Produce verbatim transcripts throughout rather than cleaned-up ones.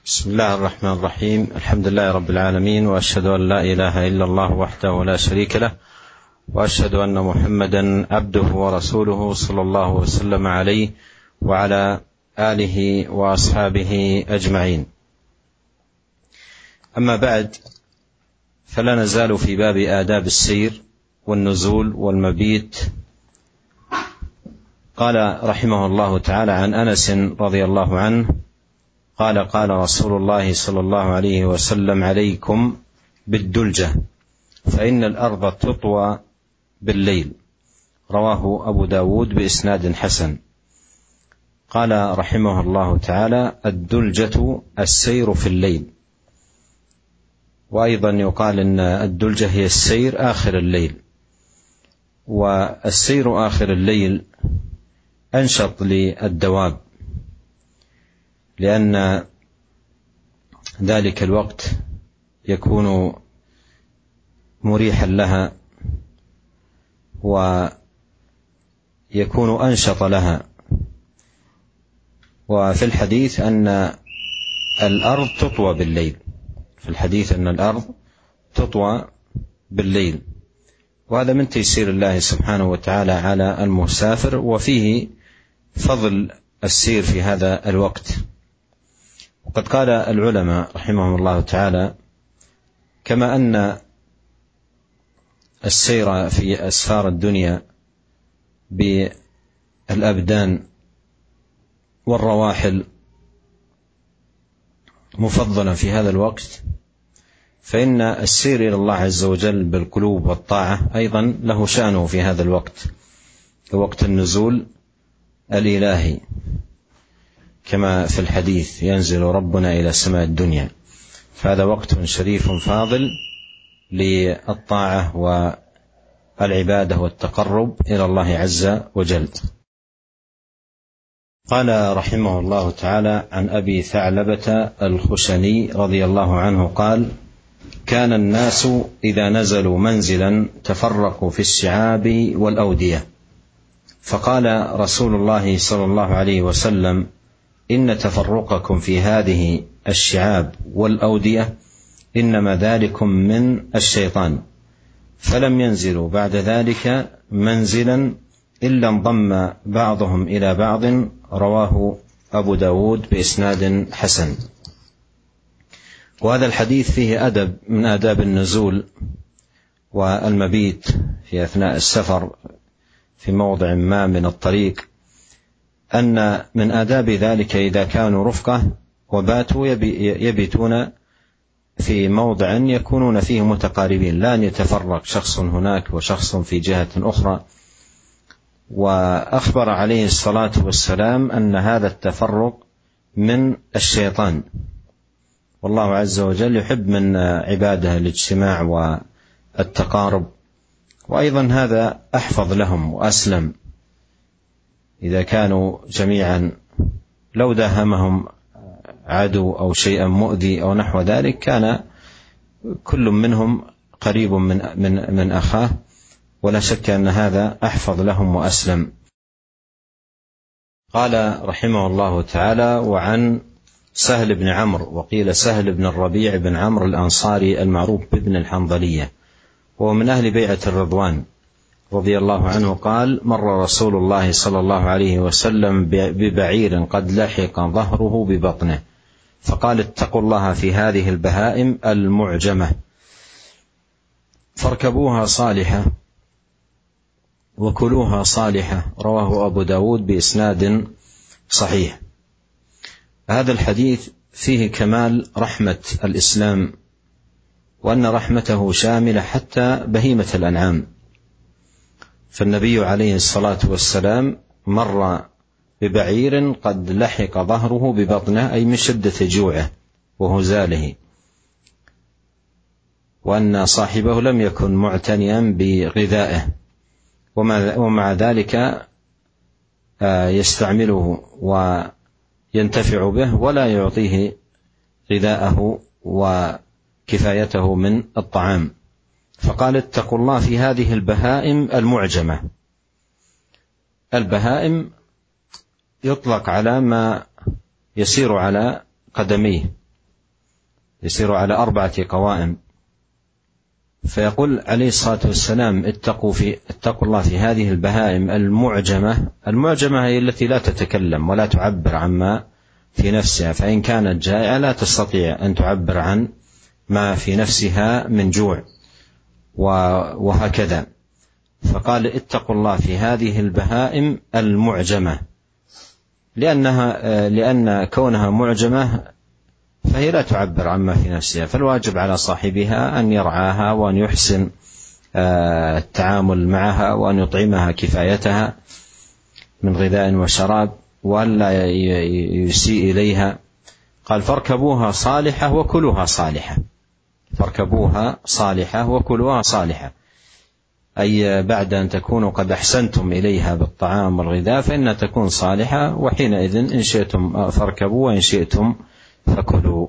بسم الله الرحمن الرحيم. الحمد لله رب العالمين، وأشهد أن لا إله إلا الله وحده لا شريك له، وأشهد أن محمدا عبده ورسوله صلى الله وسلم عليه وعلى آله وأصحابه أجمعين. أما بعد، فلا نزال في باب آداب السير والنزول والمبيت. قال رحمه الله تعالى عن أنس رضي الله عنه قال قال رسول الله صلى الله عليه وسلم: عليكم بالدلجة فإن الأرض تطوى بالليل. رواه أبو داود بإسناد حسن. قال رحمه الله تعالى: الدلجة السير في الليل. وأيضا يقال إن الدلجة هي السير آخر الليل، والسير آخر الليل أنشط للدواب، لأن ذلك الوقت يكون مريحا لها ويكون أنشط لها. وفي الحديث أن الأرض تطوى بالليل، في الحديث أن الأرض تطوى بالليل، وهذا من تيسير الله سبحانه وتعالى على المسافر، وفيه فضل السير في هذا الوقت. وقد قال العلماء رحمهم الله تعالى: كما أن السير في أسفار الدنيا بالأبدان والرواحل مفضلا في هذا الوقت، فإن السير إلى الله عز وجل بالقلوب والطاعة أيضا له شأنه في هذا الوقت، وقت النزول الإلهي، كما في الحديث: ينزل ربنا إلى سماء الدنيا. فهذا وقت شريف فاضل للطاعة والعبادة والتقرب إلى الله عز وجل. قال رحمه الله تعالى عن أبي ثعلبة الخشني رضي الله عنه قال: كان الناس إذا نزلوا منزلا تفرقوا في الشعاب والأودية، فقال رسول الله صلى الله عليه وسلم: إن تفرقكم في هذه الشعاب والأودية إنما ذلكم من الشيطان، فلم ينزلوا بعد ذلك منزلا إلا انضم بعضهم إلى بعض. رواه أبو داود بإسناد حسن. وهذا الحديث فيه أدب من آداب النزول والمبيت في أثناء السفر في موضع ما من الطريق، أن من آداب ذلك إذا كانوا رفقة وباتوا يبيتون في موضع يكونون فيه متقاربين، لا أن يتفرق شخص هناك وشخص في جهة أخرى. وأخبر عليه الصلاة والسلام أن هذا التفرق من الشيطان، والله عز وجل يحب من عباده الاجتماع والتقارب، وأيضا هذا أحفظ لهم وأسلم. إذا كانوا جميعا لو داهمهم عدو أو شيئا مؤذي أو نحو ذلك كان كل منهم قريب من, من, من أخاه، ولا شك أن هذا أحفظ لهم وأسلم. قال رحمه الله تعالى: وعن سهل بن عمرو، وقيل سهل بن الربيع بن عمرو الأنصاري المعروف بابن الحنظلية، وهو من أهل بيعة الرضوان رضي الله عنه قال: مر رسول الله صلى الله عليه وسلم ببعير قد لحق ظهره ببطنه، فقال: اتقوا الله في هذه البهائم المعجمة، فاركبوها صالحة وكلوها صالحة. رواه أبو داود بإسناد صحيح. هذا الحديث فيه كمال رحمة الإسلام، وأن رحمته شاملة حتى بهيمة الأنعام. فالنبي عليه الصلاة والسلام مر ببعير قد لحق ظهره ببطنه، أي من شدة جوعه وهزاله، وأن صاحبه لم يكن معتنيا بغذائه، ومع ذلك يستعمله وينتفع به ولا يعطيه غذاءه وكفايته من الطعام. فقال: اتقوا الله في هذه البهائم المعجمة. البهائم يطلق على ما يسير على قدميه يسير على أربعة قوائم. فيقول عليه الصلاة والسلام اتقوا, في اتقوا الله في هذه البهائم المعجمة. المعجمة هي التي لا تتكلم ولا تعبر عما في نفسها، فإن كانت جائعة لا تستطيع أن تعبر عن ما في نفسها من جوع وهكذا. فقال اتقوا الله في هذه البهائم المعجمة، لأنها لأن كونها معجمة فهي لا تعبر عما في نفسها، فالواجب على صاحبها أن يرعاها وأن يحسن التعامل معها وأن يطعمها كفايتها من غذاء وشراب وأن لا يسيء إليها. قال فاركبوها صالحة وكلوها صالحة، فاركبوها صالحة وكلوها صالحة، أي بعد أن تكونوا قد أحسنتم إليها بالطعام والغذاء فإنها تكون صالحة، وحينئذ إن شئتم فاركبوا وإن شئتم فكلوا.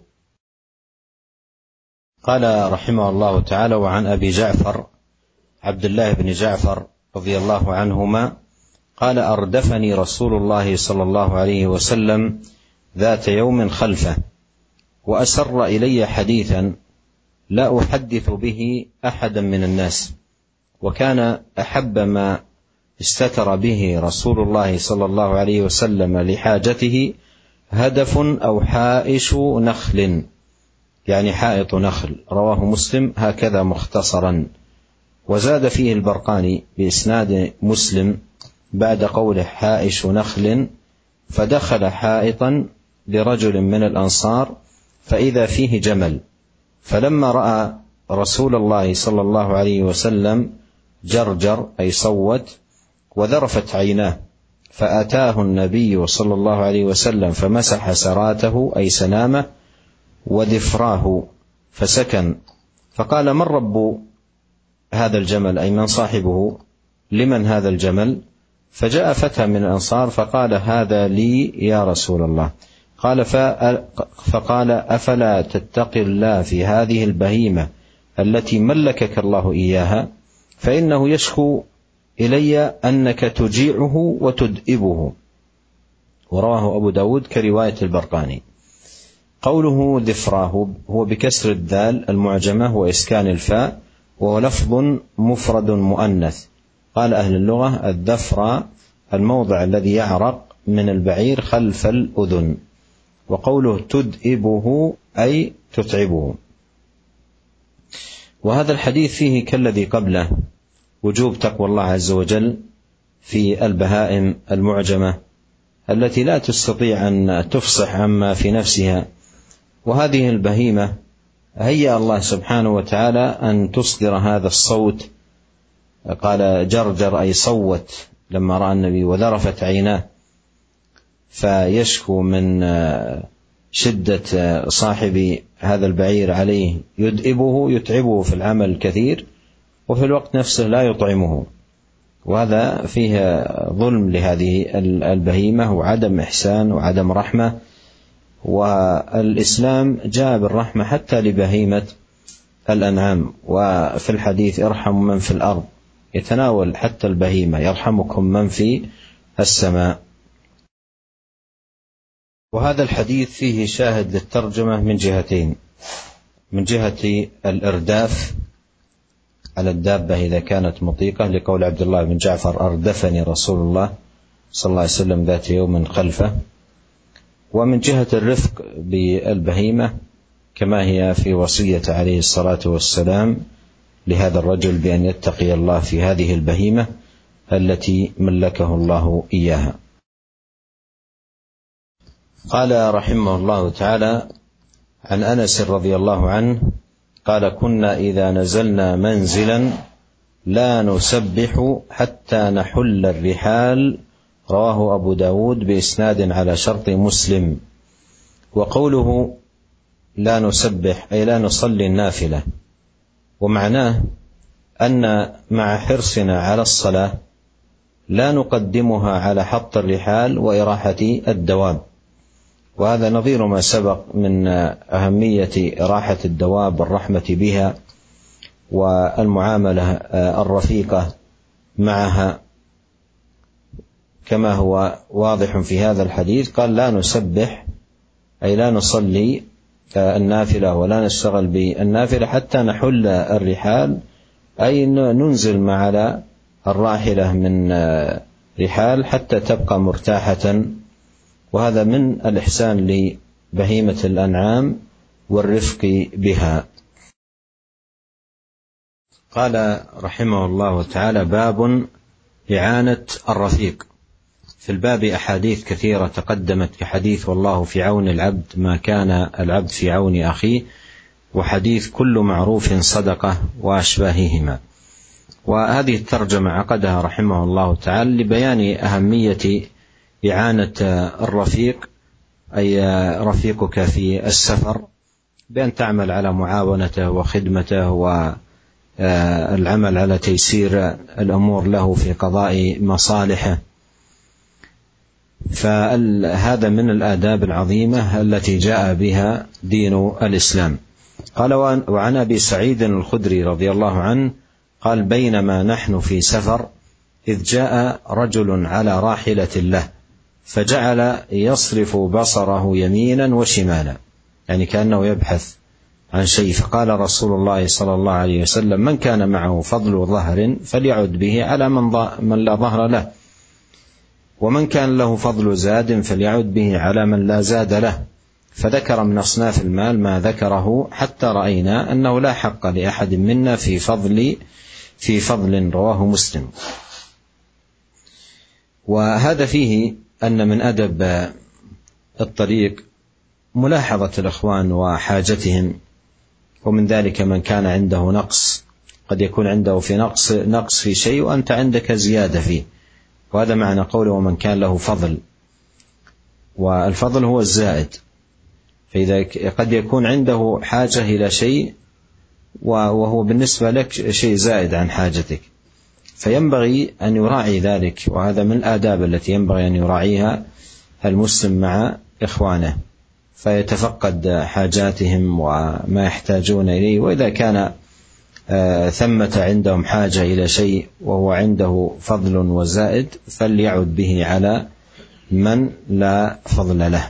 قال رحمه الله تعالى: وعن أبي جعفر عبد الله بن جعفر رضي الله عنهما قال: أردفني رسول الله صلى الله عليه وسلم ذات يوم خلفه، وأسر إلي حديثا لا أحدث به أحدا من الناس، وكان أحب ما استتر به رسول الله صلى الله عليه وسلم لحاجته هدف أو حائش نخل، يعني حائط نخل. رواه مسلم هكذا مختصرا. وزاد فيه البرقاني بإسناد مسلم بعد قوله حائش نخل: فدخل حائطا لرجل من الأنصار فإذا فيه جمل، فلما رأى رسول الله صلى الله عليه وسلم جرجر أي صوت وذرفت عيناه، فأتاه النبي صلى الله عليه وسلم فمسح سراته أي سنامه وذفراه فسكن، فقال: من رب هذا الجمل؟ أي من صاحبه؟ لمن هذا الجمل؟ فجاء فتى من الأنصار فقال: هذا لي يا رسول الله. قال فقال: أفلا تتقي الله في هذه البهيمة التي ملكك الله إياها؟ فإنه يشكو إلي أنك تجيعه وتدئبه. ورواه أبو داود كرواية البرقاني. قوله ذفراه هو بكسر الذال المعجمة وإسكان الفاء، وهو لفظ مفرد مؤنث. قال أهل اللغة: الذفر الموضع الذي يعرق من البعير خلف الأذن. وقوله تدئبه أي تتعبه. وهذا الحديث فيه كالذي قبله وجوب تقوى الله عز وجل في البهائم المعجمة التي لا تستطيع أن تفصح عما في نفسها. وهذه البهيمة هيأ الله سبحانه وتعالى أن تصدر هذا الصوت. قال جرجر أي صوت لما رأى النبي وذرفت عيناه، فيشكو من شدة صاحب هذا البعير عليه، يدئبه يتعبه في العمل الكثير وفي الوقت نفسه لا يطعمه، وهذا فيه ظلم لهذه البهيمة وعدم إحسان وعدم رحمة. والإسلام جاء بالرحمة حتى لبهيمة الأنعام، وفي الحديث ارحموا من في الأرض، يتناول حتى البهيمة، يرحمكم من في السماء. وهذا الحديث فيه شاهد للترجمة من جهتين: من جهة الإرداف على الدابة إذا كانت مطيقة، لقول عبد الله بن جعفر أردفني رسول الله صلى الله عليه وسلم ذات يوم خلفه، ومن جهة الرفق بالبهيمة كما هي في وصية عليه الصلاة والسلام لهذا الرجل بأن يتقي الله في هذه البهيمة التي ملكه الله إياها. قال رحمه الله تعالى: عن أنس رضي الله عنه قال: كنا إذا نزلنا منزلا لا نسبح حتى نحل الرحال. رواه أبو داود بإسناد على شرط مسلم. وقوله لا نسبح أي لا نصلي النافلة، ومعناه أن مع حرصنا على الصلاة لا نقدمها على حط الرحال وإراحة الدواب، وهذا نظير ما سبق من أهمية إراحة الدواب والرحمة بها والمعاملة الرفيقة معها، كما هو واضح في هذا الحديث. قال لا نسبح أي لا نصلي النافلة ولا نشتغل بالنافلة حتى نحل الرحال، أي ننزل ما على الراحلة من رحال حتى تبقى مرتاحة. وهذا من الإحسان لبهيمة الأنعام والرفق بها. قال رحمه الله تعالى: باب إعانة الرفيق. في الباب أحاديث كثيرة تقدمت، كحديث والله في عون العبد ما كان العبد في عون أخيه، وحديث كل معروف صدقة وأشباههما. وهذه الترجمة عقدها رحمه الله تعالى لبيان أهمية إعانة الرفيق، أي رفيقك في السفر، بأن تعمل على معاونته وخدمته والعمل على تيسير الأمور له في قضاء مصالحه. فهذا من الآداب العظيمة التي جاء بها دين الإسلام. قال: وعن أبي سعيد الخدري رضي الله عنه قال: بينما نحن في سفر إذ جاء رجل على راحلة له فجعل يصرف بصره يمينا وشمالا، يعني كأنه يبحث عن شيء. فقال رسول الله صلى الله عليه وسلم: من كان معه فضل ظهر فليعد به على من لا ظهر له، ومن كان له فضل زاد فليعد به على من لا زاد له. فذكر من أصناف المال ما ذكره حتى رأينا أنه لا حق لأحد منا في فضل في فضل رواه مسلم. وهذا فيه أن من أدب الطريق ملاحظة الإخوان وحاجتهم، ومن ذلك من كان عنده نقص، قد يكون عنده في نقص نقص في شيء وأنت عندك زيادة فيه، وهذا معنى قوله ومن كان له فضل، والفضل هو الزائد. فإذا قد يكون عنده حاجة إلى شيء وهو بالنسبة لك شيء زائد عن حاجتك، فينبغي أن يراعي ذلك. وهذا من الآداب التي ينبغي أن يراعيها المسلم مع إخوانه، فيتفقد حاجاتهم وما يحتاجون إليه. وإذا كان ثمة عندهم حاجة إلى شيء وهو عنده فضل وزائد فليعد به على من لا فضل له.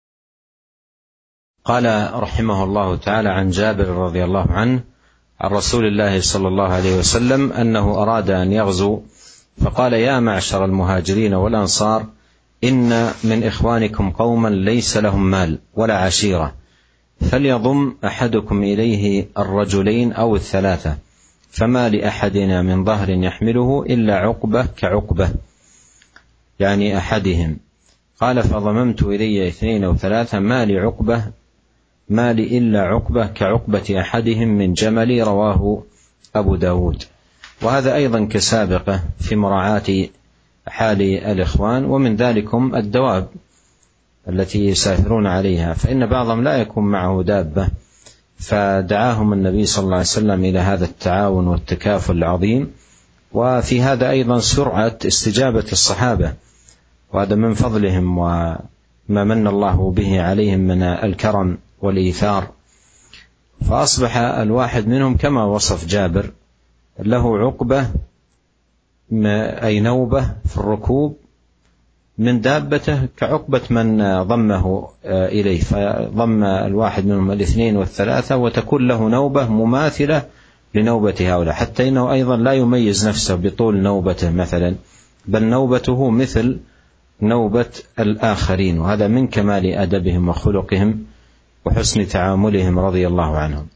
قال رحمه الله تعالى: عن جابر رضي الله عنه عن رسول الله صلى الله عليه وسلم أنه أراد أن يغزو، فقال: يا معشر المهاجرين والأنصار، إن من إخوانكم قوما ليس لهم مال ولا عشيرة، فليضم أحدكم إليه الرجلين أو الثلاثة، فما لأحدنا من ظهر يحمله إلا عقبة كعقبة، يعني أحدهم. قال: فضممت إلي اثنين أو ثلاثة، ما لي عقبة ما لي إلا عقبة كعقبة أحدهم من جملي، رواه أبو داود. وهذا أيضا كسابقة في مراعاة حال الإخوان، ومن ذلكم الدواب التي يسافرون عليها، فإن بعضهم لا يكون معه دابة، فدعاهم النبي صلى الله عليه وسلم إلى هذا التعاون والتكافل العظيم. وفي هذا أيضا سرعة استجابة الصحابة، وهذا من فضلهم وما من الله به عليهم من الكرم والإيثار. فأصبح الواحد منهم كما وصف جابر له عقبة أي نوبة في الركوب من دابته كعقبة من ضمه إليه، فضم الواحد منهم الاثنين والثلاثة وتكون له نوبة مماثلة لنوبة هؤلاء، حتى إنه أيضا لا يميز نفسه بطول نوبته مثلا، بل نوبته مثل نوبة الآخرين. وهذا من كمال أدبهم وخلقهم وحسن تعاملهم رضي الله عنهم.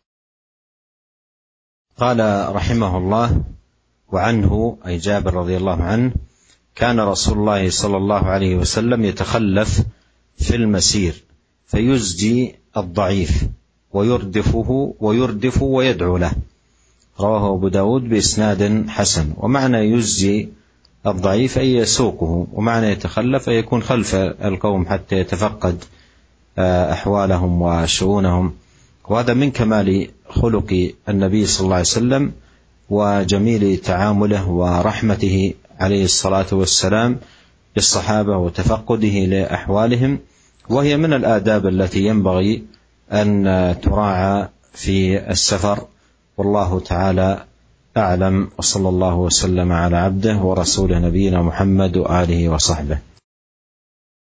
قال رحمه الله: وعنه أي جابر رضي الله عنه كان رسول الله صلى الله عليه وسلم يتخلف في المسير فيزجي الضعيف ويردفه ويردف ويدعو له، رواه أبو داود بإسناد حسن. ومعنى يزجي الضعيف أي يسوقه، ومعنى يتخلف أي يكون خلف القوم حتى يتفقد أحوالهم وشؤونهم. وهذا من كمال خلق النبي صلى الله عليه وسلم وجميل تعامله ورحمته عليه الصلاة والسلام بالصحابة وتفقده لأحوالهم، وهي من الآداب التي ينبغي أن تراعى في السفر. والله تعالى أعلم، وصلى الله وسلم على عبده ورسوله نبينا محمد وآله وصحبه.